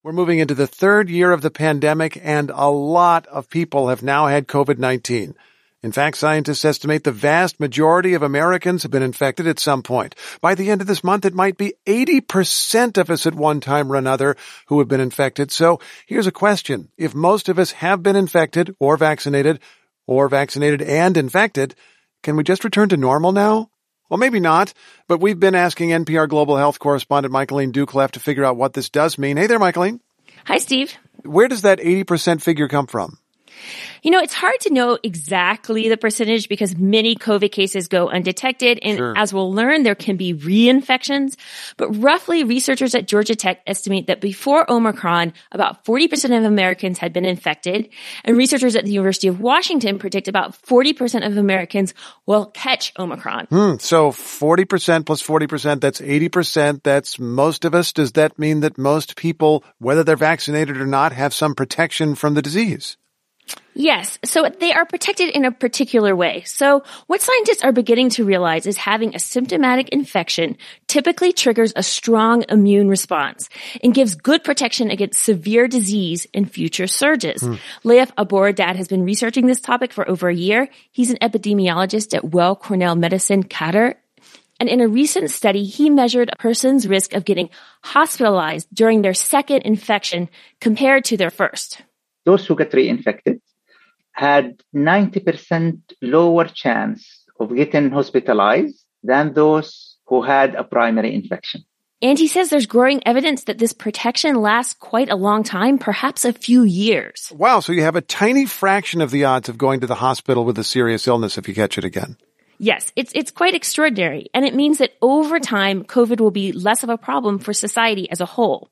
We're moving into the third year of the pandemic, and a lot of people have now had COVID-19. In fact, scientists estimate the vast majority of Americans have been infected at some point. By the end of this month, it might be 80% of us at one time or another who have been infected. So here's a question. If most of us have been infected or vaccinated and infected, can we just return to normal now? Well, maybe not, but we've been asking NPR Global Health correspondent Michaeline Doucleff to figure out what this does mean. Hey there, Michaeline. Hi, Steve. Where does that 80% figure come from? It's hard to know exactly the percentage because many COVID cases go undetected. And Sure. As we'll learn, there can be reinfections. But roughly, researchers at Georgia Tech estimate that before Omicron, about 40% of Americans had been infected. And researchers at the University of Washington predict about 40% of Americans will catch Omicron. So 40% plus 40%, that's 80%. That's most of us. Does that mean that most people, whether they're vaccinated or not, have some protection from the disease? Yes. So they are protected in a particular way. So what scientists are beginning to realize is having a symptomatic infection typically triggers a strong immune response and gives good protection against severe disease in future surges. Leif Aboradad has been researching this topic for over a year. He's an epidemiologist at Weill Cornell Medicine, Qatar. And in a recent study, he measured a person's risk of getting hospitalized during their second infection compared to their first. Those who get reinfected had 90% lower chance of getting hospitalized than those who had a primary infection. And he says there's growing evidence that this protection lasts quite a long time, perhaps a few years. Wow, so you have a tiny fraction of the odds of going to the hospital with a serious illness if you catch it again. Yes, it's quite extraordinary. And it means that over time, COVID will be less of a problem for society as a whole.